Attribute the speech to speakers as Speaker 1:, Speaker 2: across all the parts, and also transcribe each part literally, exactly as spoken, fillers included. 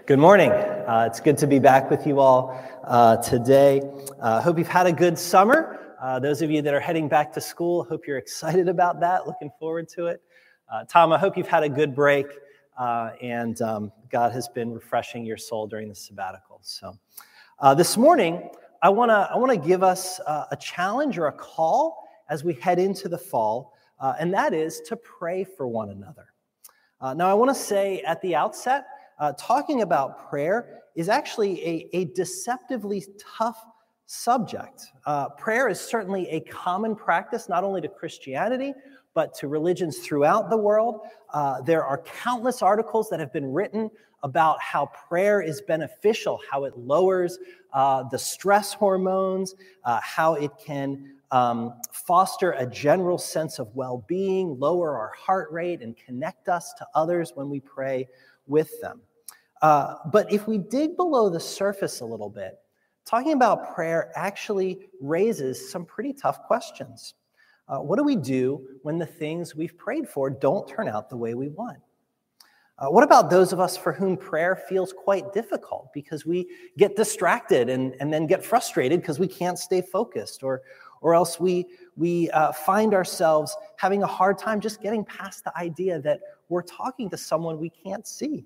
Speaker 1: Good morning. Uh, it's good to be back with you all uh, today. I uh, hope you've had a good summer. Uh, those of you that are heading back to school, hope you're excited about that, looking forward to it. Uh, Tom, I hope you've had a good break uh, and um, God has been refreshing your soul during the sabbatical. So uh, this morning, I want to I want to give us uh, a challenge or a call as we head into the fall, uh, and that is to pray for one another. Uh, now, I want to say at the outset, Uh, talking about prayer is actually a, a deceptively tough subject. Uh, prayer is certainly a common practice, not only to Christianity, but to religions throughout the world. Uh, there are countless articles that have been written about how prayer is beneficial, how it lowers uh, the stress hormones, uh, how it can um, foster a general sense of well-being, lower our heart rate, and connect us to others when we pray with them. Uh, but if we dig below the surface a little bit, talking about prayer actually raises some pretty tough questions. Uh, what do we do when the things we've prayed for don't turn out the way we want? Uh, what about those of us for whom prayer feels quite difficult because we get distracted and, and then get frustrated because we can't stay focused, or or else we, we uh, find ourselves having a hard time just getting past the idea that we're talking to someone we can't see?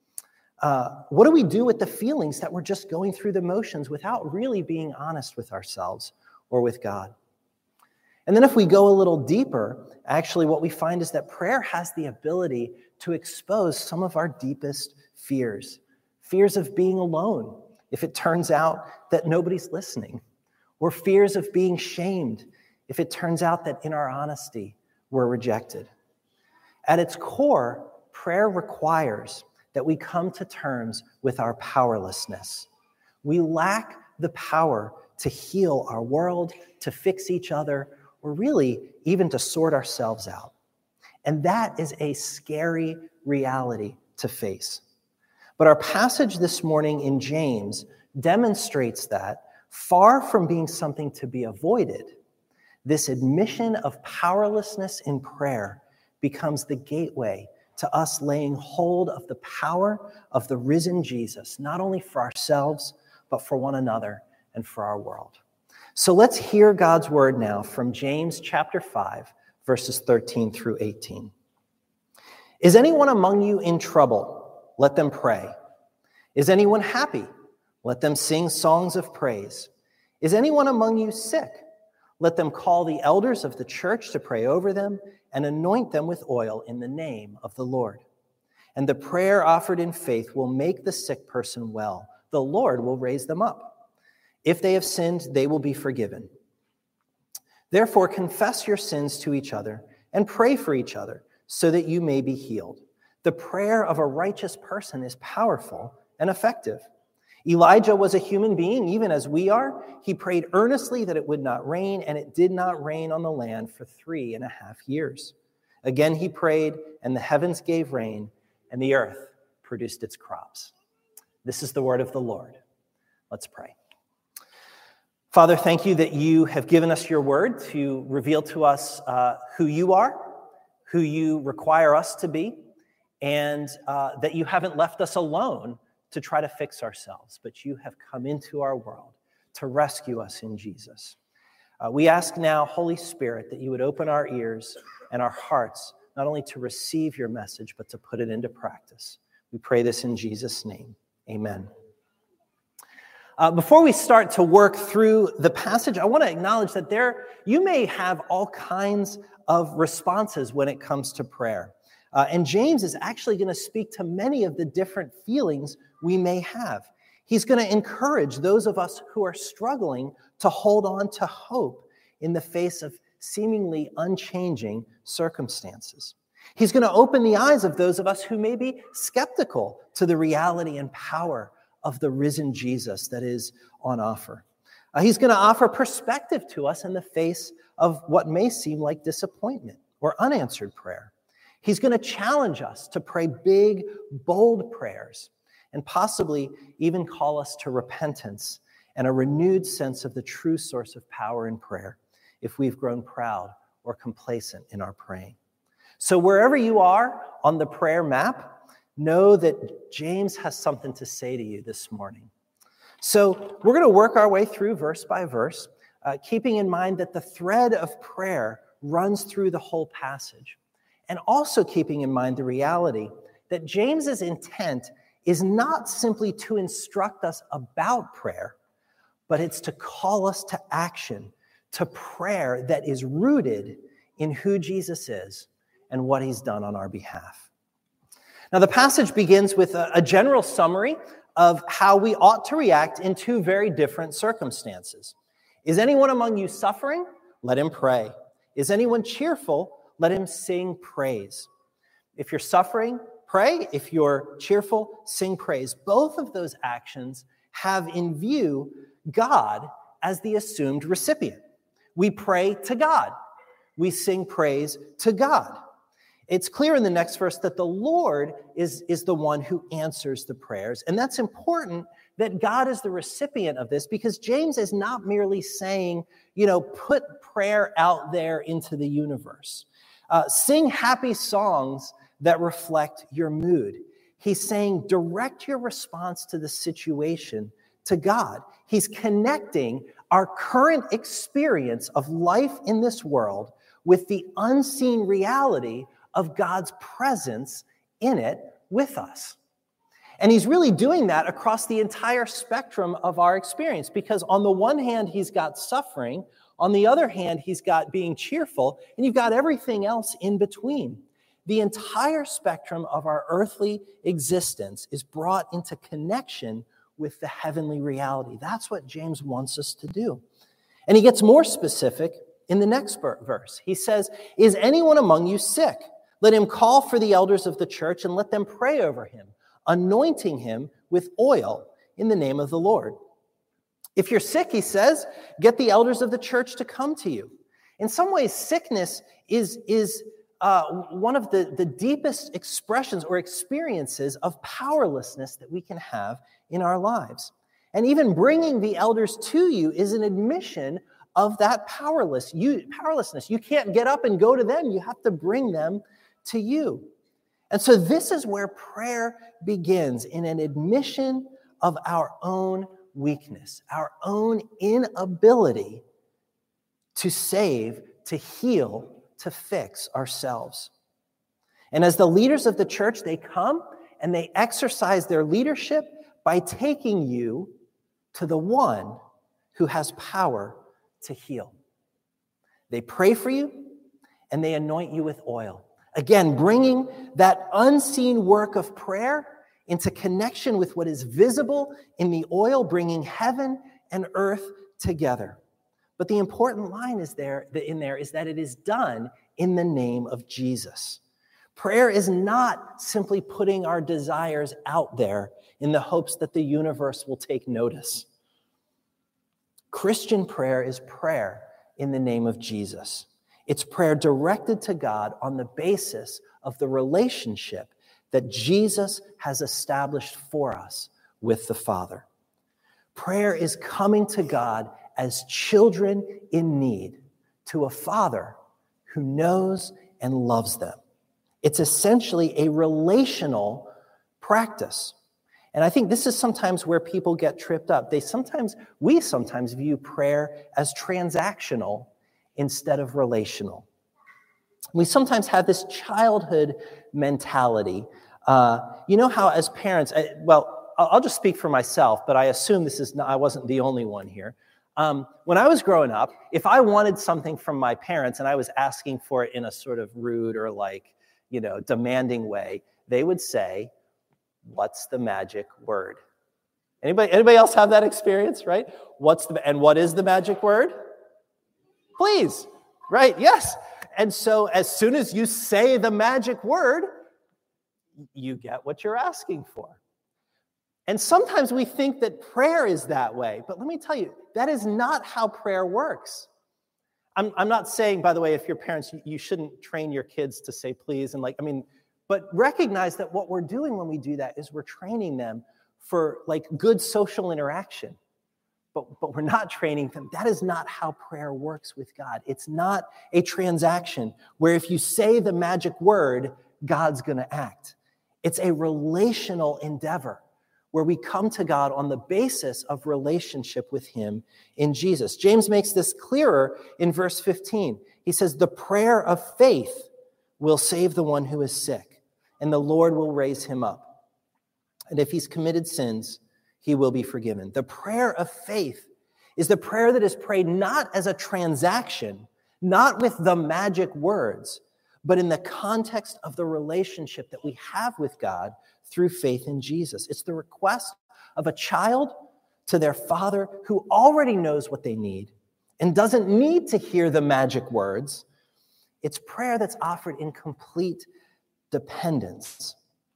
Speaker 1: Uh, what do we do with the feelings that we're just going through the motions without really being honest with ourselves or with God? And then if we go a little deeper, actually what we find is that prayer has the ability to expose some of our deepest fears. Fears of being alone if it turns out that nobody's listening, or fears of being shamed if it turns out that in our honesty we're rejected. At its core, prayer requires that we come to terms with our powerlessness. We lack the power to heal our world, to fix each other, or really even to sort ourselves out. And that is a scary reality to face. But our passage this morning in James demonstrates that, far from being something to be avoided, this admission of powerlessness in prayer becomes the gateway to us laying hold of the power of the risen Jesus, not only for ourselves, but for one another and for our world. So let's hear God's word now from James chapter five, verses thirteen through eighteen. Is anyone among you in trouble? Let them pray. Is anyone happy? Let them sing songs of praise. Is anyone among you sick? Let them call the elders of the church to pray over them and anoint them with oil in the name of the Lord. And the prayer offered in faith will make the sick person well. The Lord will raise them up. If they have sinned, they will be forgiven. Therefore, confess your sins to each other and pray for each other so that you may be healed. The prayer of a righteous person is powerful and effective. Elijah was a human being, even as we are. He prayed earnestly that it would not rain, and it did not rain on the land for three and a half years. Again he prayed, and the heavens gave rain, and the earth produced its crops. This is the word of the Lord. Let's pray. Father, thank you that you have given us your word to reveal to us uh, who you are, who you require us to be, and uh, that you haven't left us alone to try to fix ourselves, but you have come into our world to rescue us in Jesus. Uh, we ask now, Holy Spirit, that you would open our ears and our hearts, not only to receive your message, but to put it into practice. We pray this in Jesus' name. Amen. Uh, before we start to work through the passage, I want to acknowledge that there you may have all kinds of responses when it comes to prayer. Uh, and James is actually going to speak to many of the different feelings we may have. He's going to encourage those of us who are struggling to hold on to hope in the face of seemingly unchanging circumstances. He's going to open the eyes of those of us who may be skeptical to the reality and power of the risen Jesus that is on offer. Uh, he's going to offer perspective to us in the face of what may seem like disappointment or unanswered prayer. He's going to challenge us to pray big, bold prayers and possibly even call us to repentance and a renewed sense of the true source of power in prayer if we've grown proud or complacent in our praying. So wherever you are on the prayer map, know that James has something to say to you this morning. So we're going to work our way through verse by verse, uh, keeping in mind that the thread of prayer runs through the whole passage, and also keeping in mind the reality that James's intent is not simply to instruct us about prayer, but it's to call us to action, to prayer that is rooted in who Jesus is and what he's done on our behalf. Now, the passage begins with a, a general summary of how we ought to react in two very different circumstances. Is anyone among you suffering? Let him pray. Is anyone cheerful? Let him sing praise. If you're suffering, pray. If you're cheerful, sing praise. Both of those actions have in view God as the assumed recipient. We pray to God. We sing praise to God. It's clear in the next verse that the Lord is, is the one who answers the prayers. And that's important that God is the recipient of this, because James is not merely saying, you know, put prayer out there into the universe. Uh, sing happy songs that reflect your mood. He's saying direct your response to the situation to God. He's connecting our current experience of life in this world with the unseen reality of God's presence in it with us. And he's really doing that across the entire spectrum of our experience, because on the one hand, he's got suffering. On the other hand, he's got being cheerful, and you've got everything else in between. The entire spectrum of our earthly existence is brought into connection with the heavenly reality. That's what James wants us to do. And he gets more specific in the next verse. He says, is anyone among you sick? Let him call for the elders of the church and let them pray over him, anointing him with oil in the name of the Lord. If you're sick, he says, get the elders of the church to come to you. In some ways, sickness is, is uh, one of the, the deepest expressions or experiences of powerlessness that we can have in our lives. And even bringing the elders to you is an admission of that powerless, you, powerlessness. You can't get up and go to them. You have to bring them to you. And so this is where prayer begins, in an admission of our own weakness, our own inability to save, to heal, to fix ourselves. And as the leaders of the church, they come and they exercise their leadership by taking you to the one who has power to heal. They pray for you and they anoint you with oil. Again, bringing that unseen work of prayer into connection with what is visible in the oil, bringing heaven and earth together. But the important line is there, in there is that it is done in the name of Jesus. Prayer is not simply putting our desires out there in the hopes that the universe will take notice. Christian prayer is prayer in the name of Jesus. It's prayer directed to God on the basis of the relationship that Jesus has established for us with the Father. Prayer is coming to God as children in need, to a Father who knows and loves them. It's essentially a relational practice. And I think this is sometimes where people get tripped up. They sometimes, we sometimes view prayer as transactional instead of relational. We sometimes have this childhood mentality. Uh, you know how as parents, I, well, I'll just speak for myself, but I assume this is not, I wasn't the only one here. Um, when I was growing up, if I wanted something from my parents and I was asking for it in a sort of rude or like, you know, demanding way, they would say, "What's the magic word?" Anybody, anybody else have that experience, right? What's the, and what is the magic word? Please, right? Yes. And so as soon as you say the magic word, you get what you're asking for. And sometimes we think that prayer is that way, but let me tell you, that is not how prayer works. I'm, I'm not saying, by the way, if you're parents, you, you shouldn't train your kids to say please, and like, I mean, but recognize that what we're doing when we do that is we're training them for like good social interaction. But, but we're not training them. That is not how prayer works with God. It's not a transaction where if you say the magic word, God's going to act. It's a relational endeavor where we come to God on the basis of relationship with him in Jesus. James makes this clearer in verse fifteen. He says, the prayer of faith will save the one who is sick, and the Lord will raise him up. And if he's committed sins, he will be forgiven. The prayer of faith is the prayer that is prayed not as a transaction, not with the magic words, but in the context of the relationship that we have with God through faith in Jesus. It's the request of a child to their father who already knows what they need and doesn't need to hear the magic words. It's prayer that's offered in complete dependence.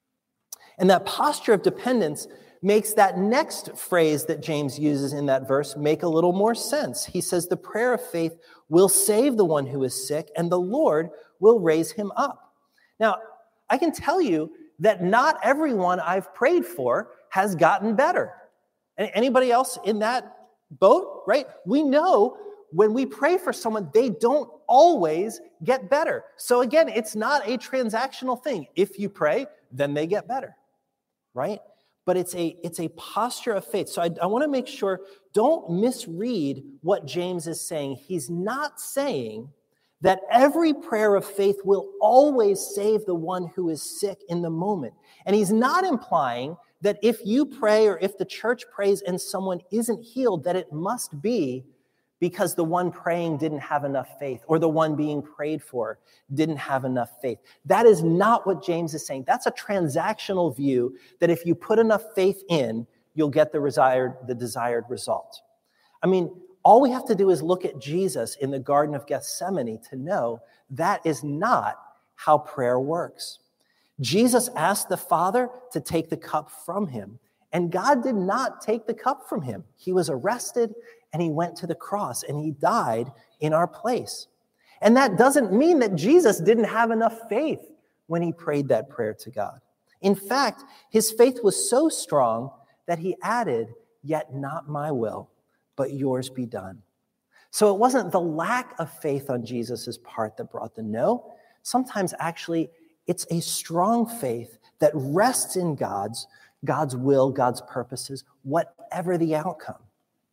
Speaker 1: And that posture of dependence makes that next phrase that James uses in that verse make a little more sense. He says, the prayer of faith will save the one who is sick, and the Lord will raise him up. Now, I can tell you that not everyone I've prayed for has gotten better. Anybody else in that boat, right? We know when we pray for someone, they don't always get better. So again, it's not a transactional thing. If you pray, then they get better, right? But it's a, it's a posture of faith. So I, I want to make sure, don't misread what James is saying. He's not saying that every prayer of faith will always save the one who is sick in the moment. And he's not implying that if you pray or if the church prays and someone isn't healed, that it must be because the one praying didn't have enough faith or the one being prayed for didn't have enough faith. That is not what James is saying. That's a transactional view that if you put enough faith in, you'll get the desired, the desired result. I mean, all we have to do is look at Jesus in the Garden of Gethsemane to know that is not how prayer works. Jesus asked the Father to take the cup from him, and God did not take the cup from him. He was arrested, and he went to the cross, and he died in our place. And that doesn't mean that Jesus didn't have enough faith when he prayed that prayer to God. In fact, his faith was so strong that he added, "Yet not my will, but yours be done." So it wasn't the lack of faith on Jesus' part that brought the no. Sometimes actually it's a strong faith that rests in God's, God's will, God's purposes, whatever the outcome.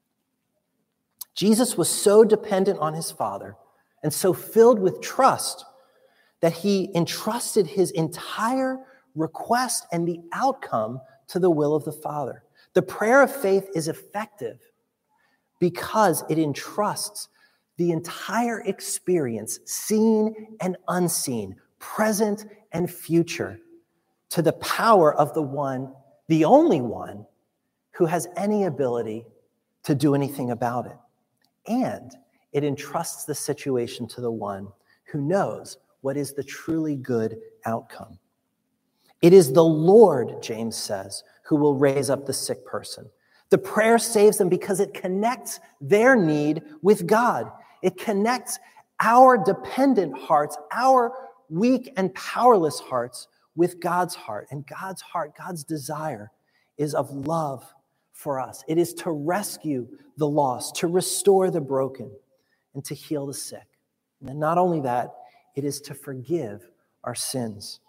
Speaker 1: Jesus was so dependent on his Father and so filled with trust that he entrusted his entire request and the outcome to the will of the Father. The prayer of faith is effective because it entrusts the entire experience, seen and unseen, present and future, to the power of the one, the only one, who has any ability to do anything about it. And it entrusts the situation to the one who knows what is the truly good outcome. It is the Lord, James says, who will raise up the sick person. The prayer saves them because it connects their need with God. It connects our dependent hearts, our weak and powerless hearts, with God's heart. And God's heart, God's desire, is of love for us. It is to rescue the lost, to restore the broken, and to heal the sick. And then not only that, it is to forgive our sins.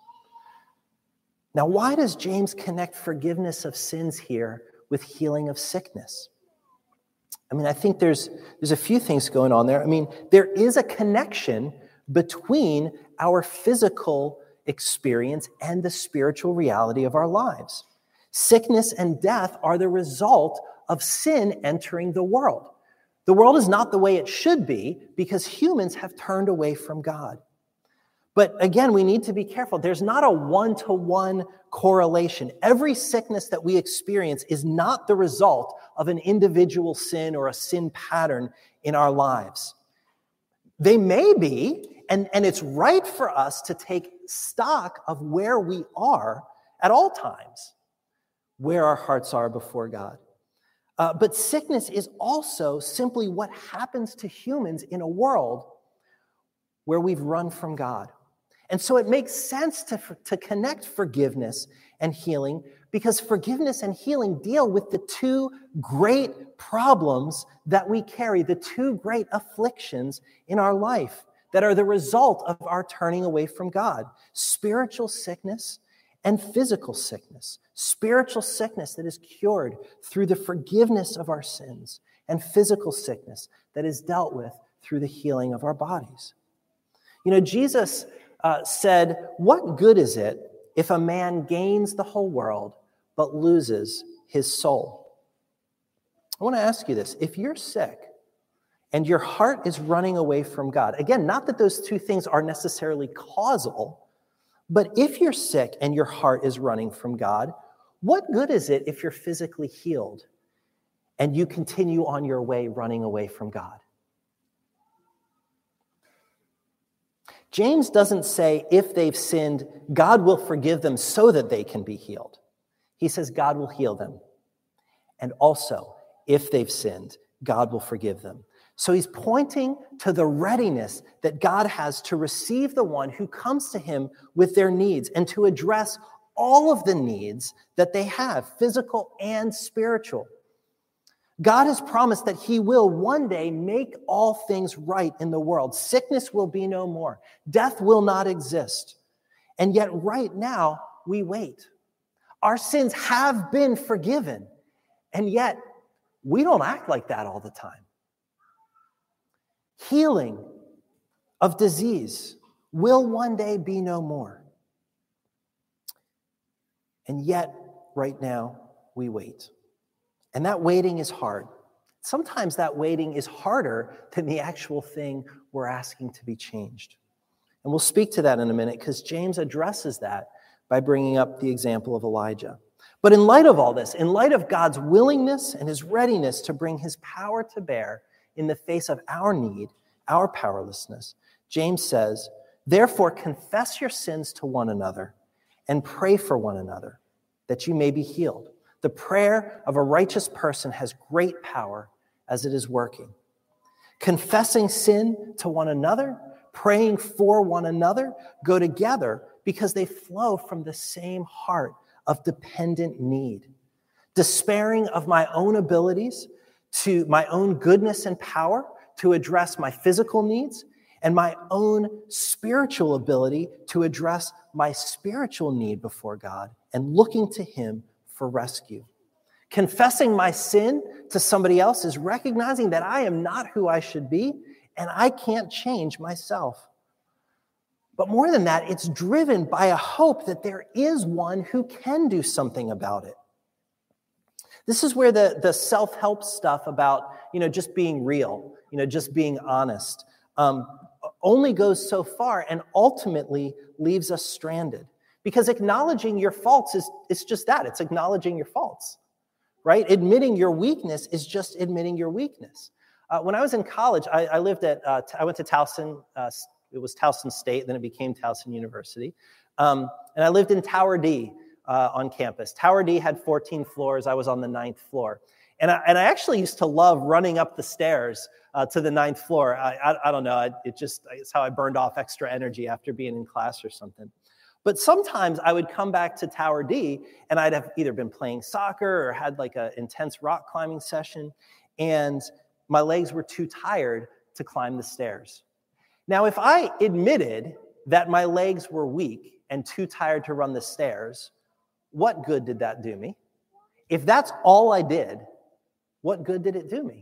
Speaker 1: Now, why does James connect forgiveness of sins here with healing of sickness? I mean, I think there's, there's a few things going on there. I mean, there is a connection between our physical experience and the spiritual reality of our lives. Sickness and death are the result of sin entering the world. The world is not the way it should be because humans have turned away from God. But again, we need to be careful. There's not a one-to-one correlation. Every sickness that we experience is not the result of an individual sin or a sin pattern in our lives. They may be, and, and it's right for us to take stock of where we are at all times, where our hearts are before God. Uh, but sickness is also simply what happens to humans in a world where we've run from God. And so it makes sense to, to connect forgiveness and healing, because forgiveness and healing deal with the two great problems that we carry, the two great afflictions in our life that are the result of our turning away from God: spiritual sickness and physical sickness, spiritual sickness that is cured through the forgiveness of our sins, and physical sickness that is dealt with through the healing of our bodies. You know, Jesus uh, said, "What good is it if a man gains the whole world but loses his soul?" I want to ask you this. If you're sick and your heart is running away from God, again, not that those two things are necessarily causal, but if you're sick and your heart is running from God, what good is it if you're physically healed and you continue on your way running away from God? James doesn't say if they've sinned, God will forgive them so that they can be healed. He says God will heal them. And also, if they've sinned, God will forgive them. So he's pointing to the readiness that God has to receive the one who comes to him with their needs and to address all of the needs that they have, physical and spiritual. God has promised that he will one day make all things right in the world. Sickness will be no more. Death will not exist. And yet right now, we wait. Our sins have been forgiven. And yet, we don't act like that all the time. Healing of disease will one day be no more. And yet, right now, we wait. And that waiting is hard. Sometimes that waiting is harder than the actual thing we're asking to be changed. And we'll speak to that in a minute because James addresses that by bringing up the example of Elijah. But in light of all this, in light of God's willingness and his readiness to bring his power to bear in the face of our need, our powerlessness, James says, "Therefore confess your sins to one another and pray for one another that you may be healed. The prayer of a righteous person has great power as it is working." Confessing sin to one another, praying for one another go together because they flow from the same heart of dependent need. Despairing of my own abilities, to my own goodness and power to address my physical needs, and my own spiritual ability to address my spiritual need before God, and looking to him for rescue. Confessing my sin to somebody else is recognizing that I am not who I should be and I can't change myself. But more than that, it's driven by a hope that there is one who can do something about it. This is where the, the self-help stuff about, you know, just being real, you know, just being honest, um, only goes so far and ultimately leaves us stranded. Because acknowledging your faults is, is just that. It's acknowledging your faults, right? Admitting your weakness is just admitting your weakness. Uh, when I was in college, I, I lived at, uh, I went to Towson, uh, it was Towson State, then it became Towson University. Um, and I lived in Tower D uh, on campus. Tower D had fourteen floors. I was on the ninth floor. And I, and I actually used to love running up the stairs uh, to the ninth floor. I, I, I don't know, I, it just, it's how I burned off extra energy after being in class or something. But sometimes I would come back to Tower D and I'd have either been playing soccer or had like an intense rock climbing session, and my legs were too tired to climb the stairs. Now, if I admitted that my legs were weak and too tired to run the stairs, what good did that do me? If that's all I did, what good did it do me?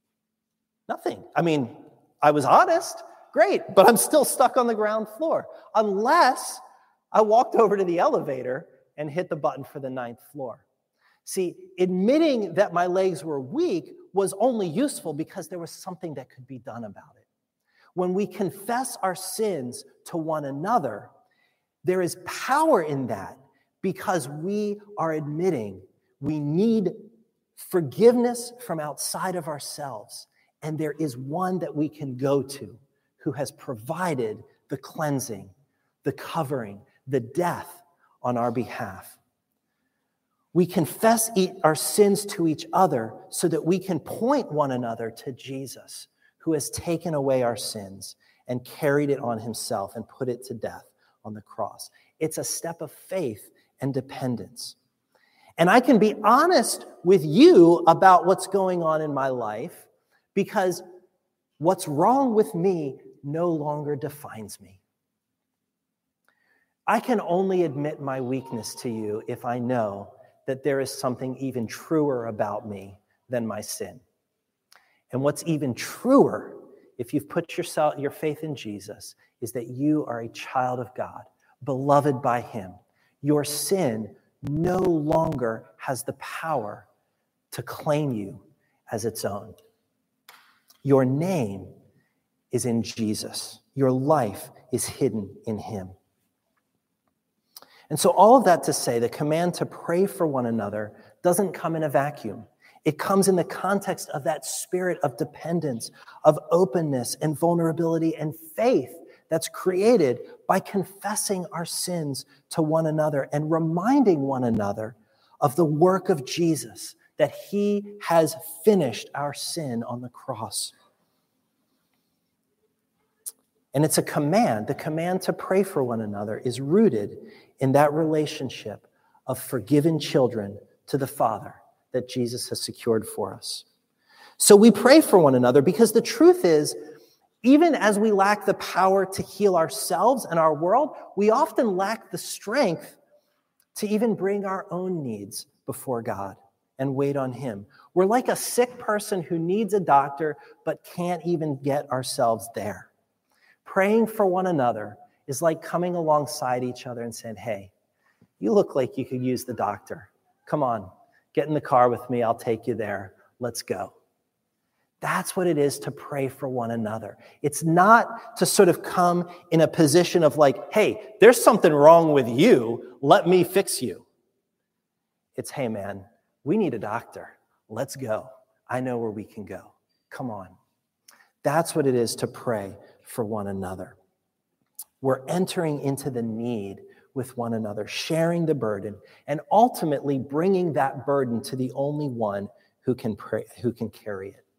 Speaker 1: Nothing. I mean, I was honest, great, but I'm still stuck on the ground floor unless I walked over to the elevator and hit the button for the ninth floor. See, admitting that my legs were weak was only useful because there was something that could be done about it. When we confess our sins to one another, there is power in that because we are admitting we need forgiveness from outside of ourselves, and there is one that we can go to who has provided the cleansing, the covering, the death on our behalf. We confess our sins to each other so that we can point one another to Jesus, who has taken away our sins and carried it on himself and put it to death on the cross. It's a step of faith and dependence. And I can be honest with you about what's going on in my life because what's wrong with me no longer defines me. I can only admit my weakness to you if I know that there is something even truer about me than my sin. And what's even truer, if you've put yourself, your faith in Jesus, is that you are a child of God, beloved by him. Your sin no longer has the power to claim you as its own. Your name is in Jesus. Your life is hidden in him. And so all of that to say, the command to pray for one another doesn't come in a vacuum. It comes in the context of that spirit of dependence, of openness and vulnerability and faith that's created by confessing our sins to one another and reminding one another of the work of Jesus, that he has finished our sin on the cross. And it's a command. The command to pray for one another is rooted in that relationship of forgiven children to the Father that Jesus has secured for us. So we pray for one another because the truth is, even as we lack the power to heal ourselves and our world, we often lack the strength to even bring our own needs before God and wait on him. We're like a sick person who needs a doctor but can't even get ourselves there. Praying for one another is like coming alongside each other and saying, hey, you look like you could use the doctor. Come on, get in the car with me. I'll take you there. Let's go. That's what it is to pray for one another. It's not to sort of come in a position of like, hey, there's something wrong with you. Let me fix you. It's, hey, man, we need a doctor. Let's go. I know where we can go. Come on. That's what it is to pray for one another. We're entering into the need with one another, sharing the burden, and ultimately bringing that burden to the only one who can pray, who can carry it,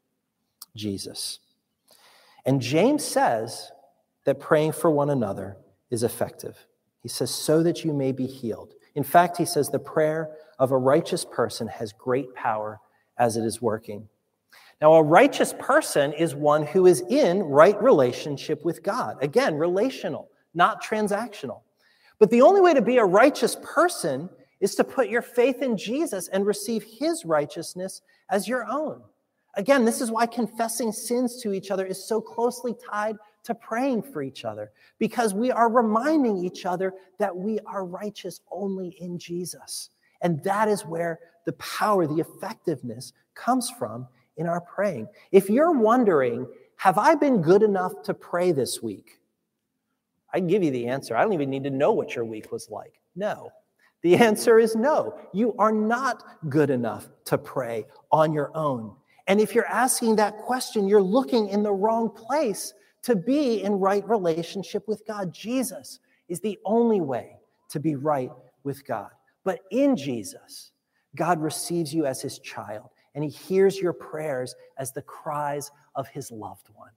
Speaker 1: Jesus. And James says that praying for one another is effective. He says, so that you may be healed. In fact, he says the prayer of a righteous person has great power as it is working. Now, a righteous person is one who is in right relationship with God. Again, relational, not transactional. But the only way to be a righteous person is to put your faith in Jesus and receive his righteousness as your own. Again, this is why confessing sins to each other is so closely tied to praying for each other, because we are reminding each other that we are righteous only in Jesus. And that is where the power, the effectiveness comes from in our praying. If you're wondering, have I been good enough to pray this week? I can give you the answer. I don't even need to know what your week was like. No. The answer is no. You are not good enough to pray on your own. And if you're asking that question, you're looking in the wrong place to be in right relationship with God. Jesus is the only way to be right with God. But in Jesus, God receives you as his child, and he hears your prayers as the cries of his loved one.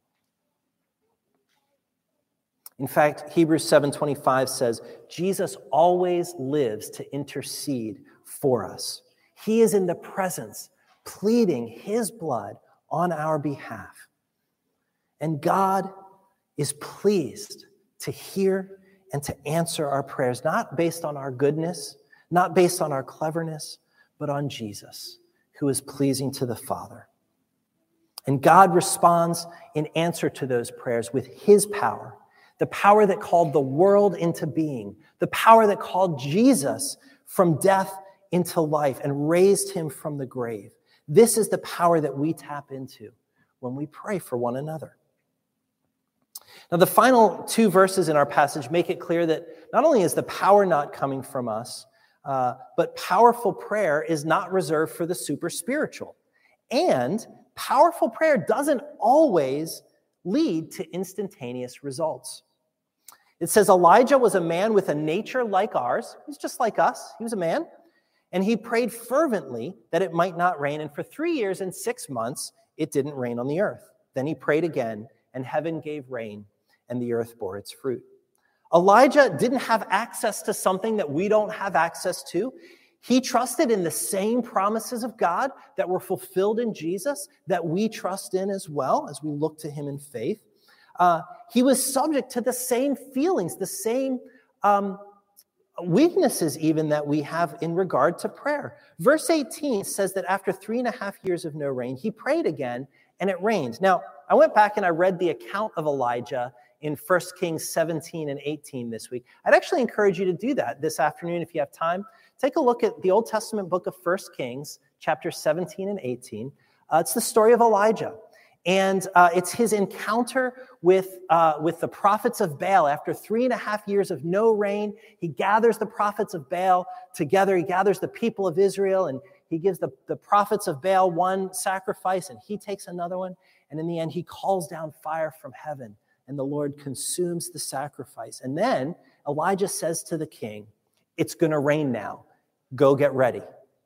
Speaker 1: In fact, Hebrews seven twenty-five says, Jesus always lives to intercede for us. He is in the presence, pleading his blood on our behalf. And God is pleased to hear and to answer our prayers, not based on our goodness, not based on our cleverness, but on Jesus, who is pleasing to the Father. And God responds in answer to those prayers with his power, the power that called the world into being, the power that called Jesus from death into life and raised him from the grave. This is the power that we tap into when we pray for one another. Now, the final two verses in our passage make it clear that not only is the power not coming from us, uh, but powerful prayer is not reserved for the super spiritual. And powerful prayer doesn't always lead to instantaneous results. It says Elijah was a man with a nature like ours. He's just like us. He was a man. And he prayed fervently that it might not rain. And for three years and six months, it didn't rain on the earth. Then he prayed again, and heaven gave rain, and the earth bore its fruit. Elijah didn't have access to something that we don't have access to. He trusted in the same promises of God that were fulfilled in Jesus, that we trust in as well as we look to him in faith. Uh, he was subject to the same feelings, the same um, weaknesses even that we have in regard to prayer. Verse eighteen says that after three and a half years of no rain, he prayed again and it rained. Now, I went back and I read the account of Elijah in First Kings seventeen and eighteen this week. I'd actually encourage you to do that this afternoon if you have time. Take a look at the Old Testament book of First Kings, chapters seventeen and eighteen. Uh, it's the story of Elijah. And uh, it's his encounter with, uh, with the prophets of Baal. After three and a half years of no rain, he gathers the prophets of Baal together. He gathers the people of Israel, and he gives the, the prophets of Baal one sacrifice, and he takes another one. And in the end, he calls down fire from heaven, and the Lord consumes the sacrifice. And then Elijah says to the king, "It's going to rain now. Go get ready."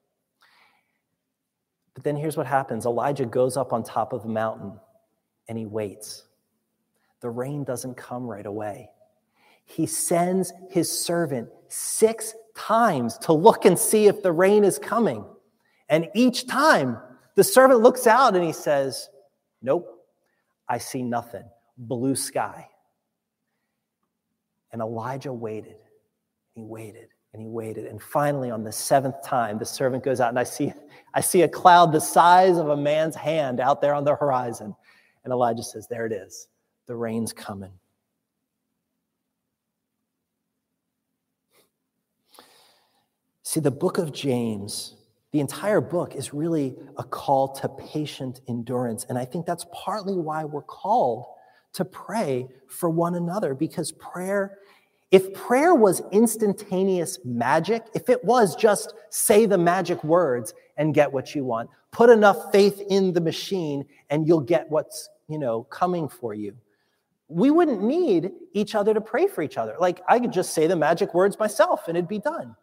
Speaker 1: But then here's what happens. Elijah goes up on top of the mountain and he waits. The rain doesn't come right away. He sends his servant six times to look and see if the rain is coming. And each time the servant looks out and he says, "Nope, I see nothing. Blue sky." And Elijah waited. He waited. And he waited. And finally, on the seventh time, the servant goes out, and I see, I see a cloud the size of a man's hand out there on the horizon. And Elijah says, "There it is. The rain's coming." See, the book of James, the entire book is really a call to patient endurance. And I think that's partly why we're called to pray for one another, because prayer If prayer was instantaneous magic, if it was just say the magic words and get what you want, put enough faith in the machine and you'll get what's, you know, coming for you, we wouldn't need each other to pray for each other. Like, I could just say the magic words myself and it'd be done.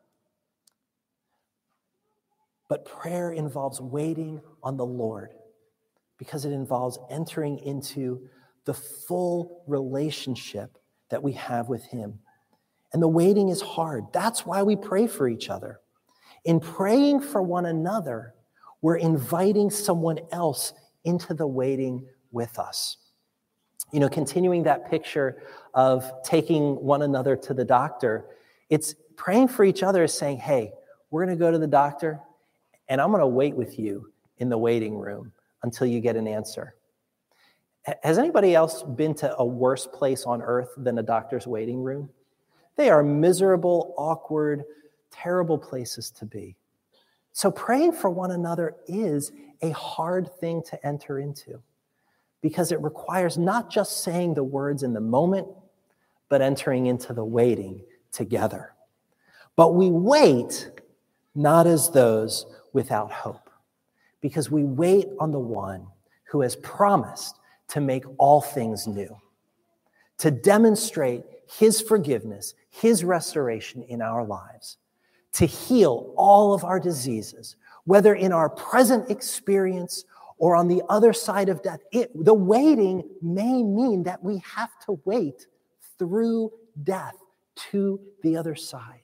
Speaker 1: But prayer involves waiting on the Lord, because it involves entering into the full relationship that we have with him. And the waiting is hard. That's why we pray for each other. In praying for one another, we're inviting someone else into the waiting with us. You know, continuing that picture of taking one another to the doctor, it's praying for each other is saying, "Hey, we're going to go to the doctor, and I'm going to wait with you in the waiting room until you get an answer." Has anybody else been to a worse place on earth than a doctor's waiting room? They are miserable, awkward, terrible places to be. So praying for one another is a hard thing to enter into, because it requires not just saying the words in the moment, but entering into the waiting together. But we wait not as those without hope, because we wait on the one who has promised to make all things new, to demonstrate his forgiveness, his restoration in our lives, to heal all of our diseases, whether in our present experience or on the other side of death. It, the waiting may mean that we have to wait through death to the other side.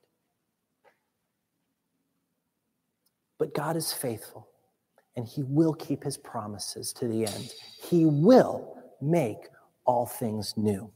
Speaker 1: But God is faithful, and he will keep his promises to the end. He will make all things new.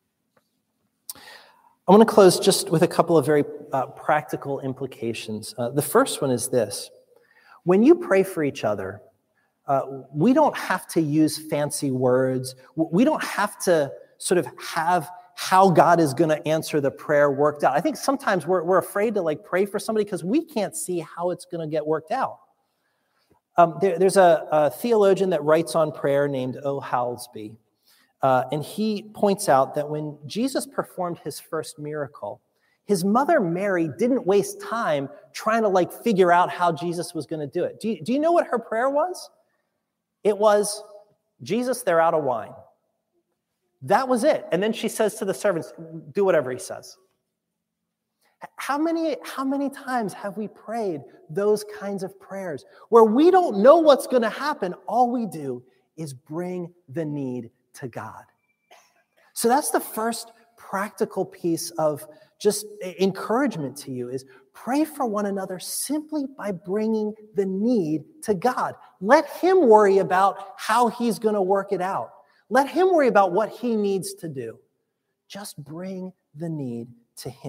Speaker 1: I want to close just with a couple of very uh, practical implications. Uh, the first one is this. When you pray for each other, uh, we don't have to use fancy words. We don't have to sort of have how God is going to answer the prayer worked out. I think sometimes we're, we're afraid to like pray for somebody because we can't see how it's going to get worked out. Um, there, there's a, a theologian that writes on prayer named O. Halsby. Uh, and he points out that when Jesus performed his first miracle, his mother Mary didn't waste time trying to like figure out how Jesus was going to do it. Do you, do you know what her prayer was? It was, "Jesus, they're out of wine." That was it. And then she says to the servants, "Do whatever he says." How many, how many times have we prayed those kinds of prayers where we don't know what's going to happen? All we do is bring the need to God. So that's the first practical piece of just encouragement to you, is pray for one another simply by bringing the need to God. Let him worry about how he's going to work it out. Let him worry about what he needs to do. Just bring the need to him.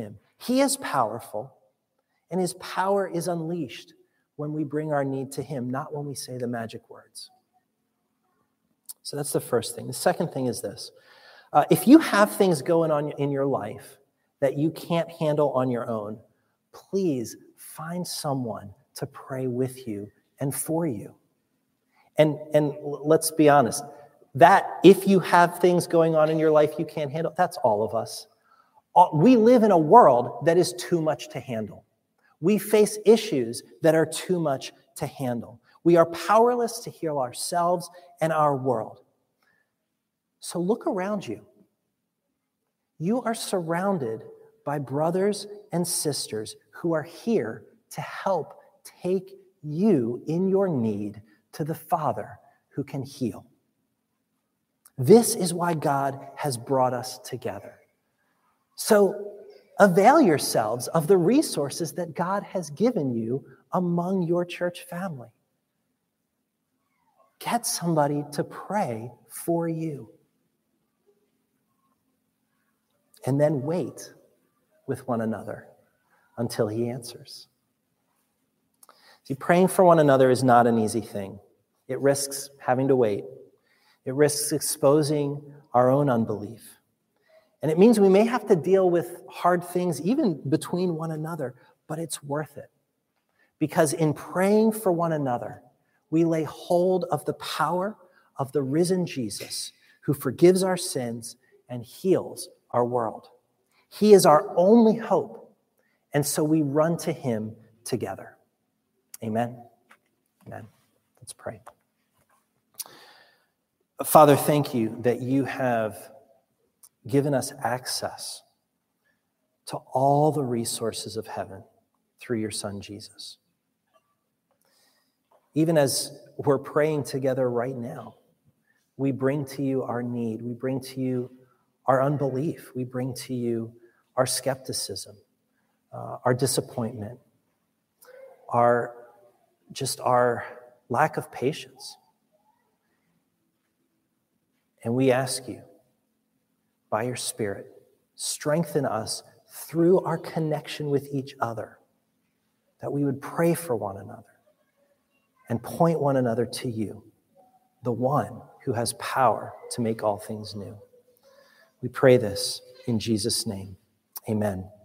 Speaker 1: He is powerful, and his power is unleashed when we bring our need to him, not when we say the magic words. So that's the first thing. The second thing is this. Uh, if you have things going on in your life that you can't handle on your own, please find someone to pray with you and for you. And, and let's be honest, that if you have things going on in your life you can't handle, that's all of us. We live in a world that is too much to handle. We face issues that are too much to handle. We are powerless to heal ourselves and our world. So look around you. You are surrounded by brothers and sisters who are here to help take you in your need to the Father who can heal. This is why God has brought us together. So avail yourselves of the resources that God has given you among your church family. Get somebody to pray for you. And then wait with one another until he answers. See, praying for one another is not an easy thing. It risks having to wait. It risks exposing our own unbelief. And it means we may have to deal with hard things even between one another, but it's worth it. Because in praying for one another, we lay hold of the power of the risen Jesus who forgives our sins and heals our world. He is our only hope, and so we run to him together. Amen. Amen. Let's pray. Father, thank you that you have given us access to all the resources of heaven through your Son, Jesus. Even as we're praying together right now, we bring to you our need. We bring to you our unbelief. We bring to you our skepticism, uh, our disappointment, our just our lack of patience. And we ask you, by your Spirit, strengthen us through our connection with each other, that we would pray for one another and point one another to you, the one who has power to make all things new. We pray this in Jesus' name. Amen.